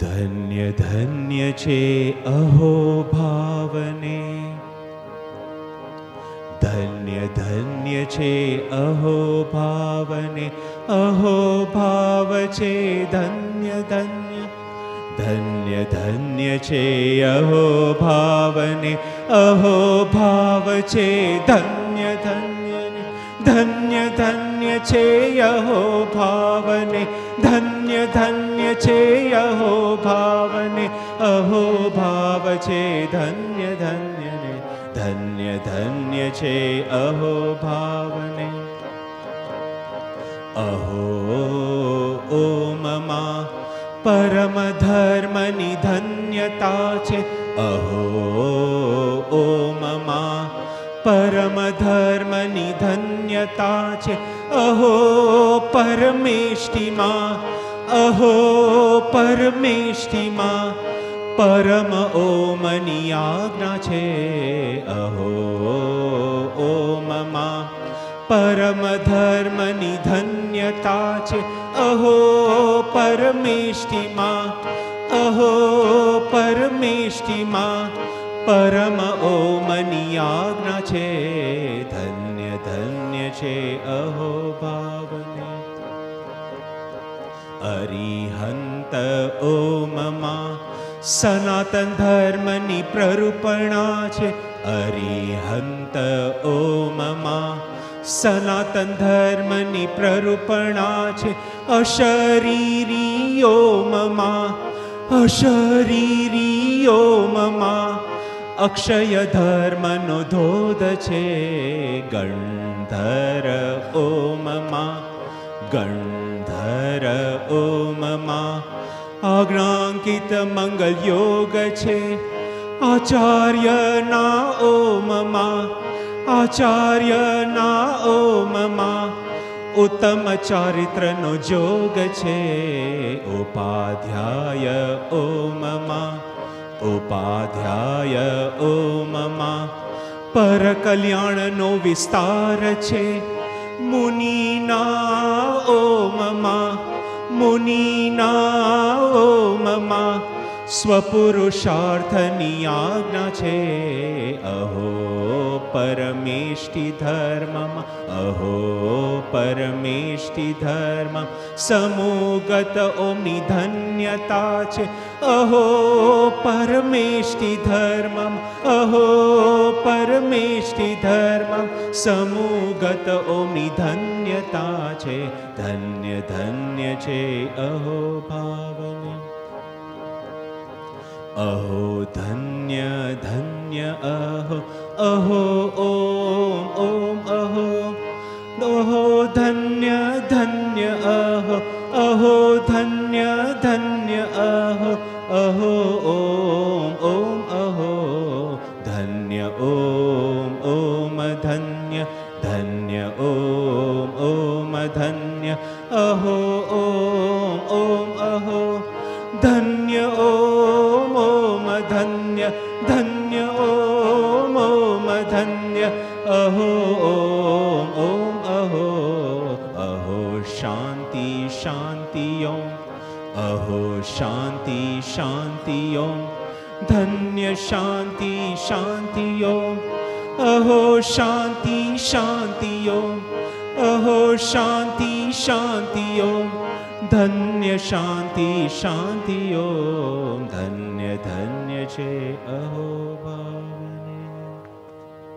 ધન્ય ધન્ય છે અહો ભાવને, ધન્ય ધન્ય છે અહો ભાવને, અહો ભાવ છે ધન્ય ધન્ય, ધન્ય ધન્ય છે અહો ભાવને, અહો ભાવ છે ધન્ય ધન્ય, ધન્ય ધન્ય છે અહો ભાવને, ધન્ય ધન્ય છે અહો ભાવને, અહો ભાવ છે ધન્ય ધન્ય ને, ધન્ય ધન્ય છે અહો ભાવને. અહો ઓમમાં પરમ ધર્મની ધન્યતા છે, અહો ઓમમાં પરમ ધર્મની ધન્યતા છે, અહો પરમેષ્ટિમાં, અહો પરમેષ્ટિમાં પરમ ઓમની આજ્ઞા છે, અહો ઓમમાં પરમ ધર્મની ધન્યતા છે, અહો પરમેષ્ટિમાં, અહો પરમેષ્ટિમાં પરમ ઓમની આજ્ઞા છે, ધન્ય ધન્ય છે અહો ભાવને. અરિહંત ઓમમાં સનાતન ધર્મની પ્રરૂપણા છે, અરિહંત ઓમમાં સનાતન ધર્મની પ્રરૂપણા છે, અશરીરી ઓમમાં, અશરીરી ઓમમાં અક્ષય ધર્મનો ધોધ છે, ગણધર ઓમમાં, ગણધર ઓમમાં આજ્ઞાંકિત મંગલ યોગ છે, આચાર્યના ઓમમાં, આચાર્યના ઓમમાં ઉત્તમ ચારિત્રનો જોગ છે, ઉપાધ્યાય ઓમમાં, ઉપાધ્યાય ઓમમાં પર કલ્યાણનો વિસ્તાર છે, મુનિના ઓમમાં, મુનિના ઓમમાં સ્વપુરુષાર્થની આજ્ઞા છે, અહો પરમેષ્ટિ ધર્મમાં, અહો પરમેષ્ટિ ધર્મ સમૂગત ઓમની ધન્યતા છે, અહો પરમેષ્ટિ ધર્મમ, અહો પરમેષ્ટિ ધર્મમ સમૂગત ઓમની ધન્યતા છે, ધન્ય ધન્ય છે અહો ભાવને. અહો ધન્ય ધન્ય અહો, અહો ઓમ ઓમ અહો, અહો ધન્ય ધન્ય અહો, અહો ધન્ય ધન્ય અહો, અહો ઓમ ઓમ અહો, ધન્ય ઓમ ઓમ ધન્ય, ધન્ય ઓમ ઓમ ધન્ય, અહો ઓમ ઓમ અહો, ધન્ય ઓમ ઓમ ધન્ય, ધન્ય ઓમ ઓમ ધન્ય, અહો ઓમ ઓમ અહો, અહો શાંતિ શાંતિ ઓમ, અહો શાંતિ શાંતિ ઓમ, ધન્ય શાંતિ શાંતિ ઓમ, અહો શાંતિ શાંતિ ઓમ, અહો શાંતિ શાંતિ ઓમ, ધન્ય શાંતિ શાંતિ ઓમ, ધન્ય ધન્ય છે અહો ભાવ.